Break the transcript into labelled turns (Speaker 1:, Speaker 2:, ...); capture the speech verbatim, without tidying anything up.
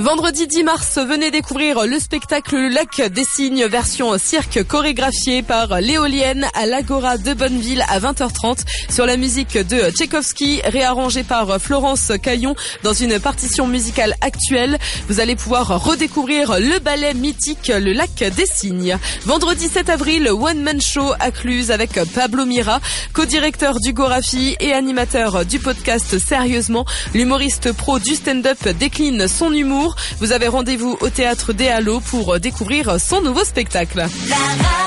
Speaker 1: Vendredi dix mars, venez découvrir le spectacle Le Lac des Cygnes, version cirque chorégraphiée par l'Éolienne à l'Agora de Bonneville à vingt heures trente sur la musique de Tchaïkovski, réarrangée par Florence Caillon dans une partition musicale actuelle. Vous allez pouvoir redécouvrir le ballet mythique Le Lac des Cygnes. Vendredi sept avril, One Man Show à Cluse avec Pablo Mira, co-directeur du Gorafi et animateur du podcast Sérieusement. L'humoriste pro du stand-up décline son humour. Vous avez rendez-vous au Théâtre des Halles pour découvrir son nouveau spectacle. La